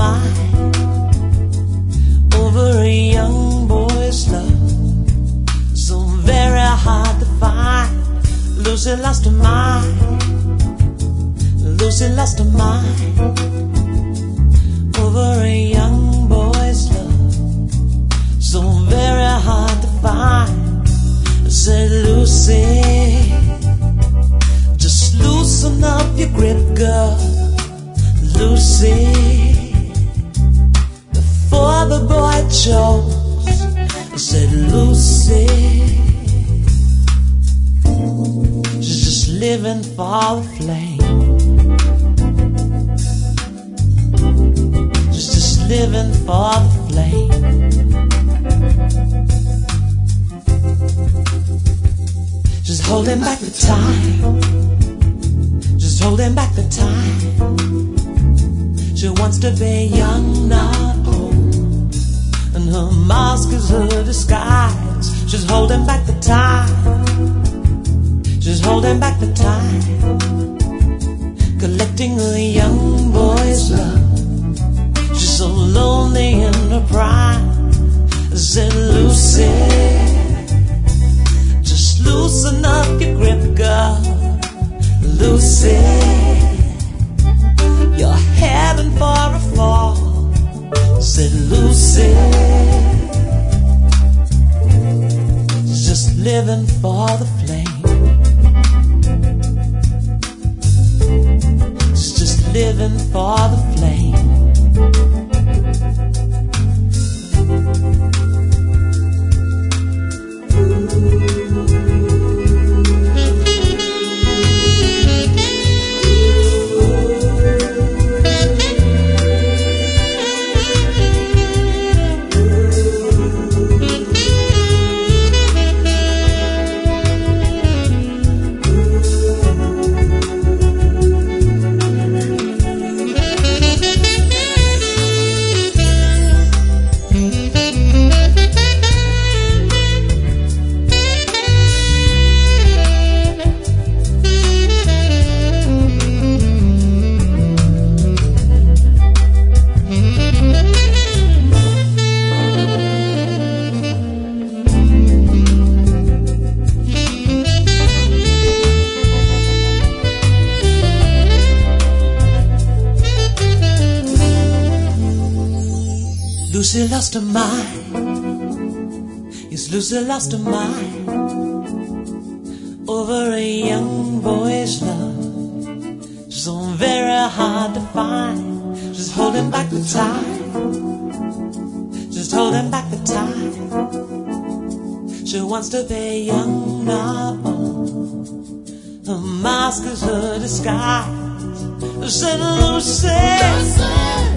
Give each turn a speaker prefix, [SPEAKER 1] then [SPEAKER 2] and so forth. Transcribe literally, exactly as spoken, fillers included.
[SPEAKER 1] mind over a young boy's love, so very hard to find. Lucy lost her mind, Lucy lost her mind over a young boy's love, so very hard to find. I said, Lucy, just loosen up your grip, girl, Lucy, before the boy chokes. I said, Lucy, she's just living for the flame, she's just living for the flame. She's holding back the time, just holding back the time. She wants to be young, not old, and her mask is her disguise. She's holding back the time, she's holding back the time, collecting a young boy's love. She's so lonely in her prime. I said, Lucy, just loosen up your grip, girl, Lucy, you're heading for a fall. Said Lucy, she's just living for the flame, she's just living for the flame. Lucy lost her mind, yes, Lucy lost her mind over a young boy's love. She's so very hard to find. She's holding back the time, she's holding back the time. She wants to be young, not old. Her mask is her disguise. I said, Lucy, Lucy,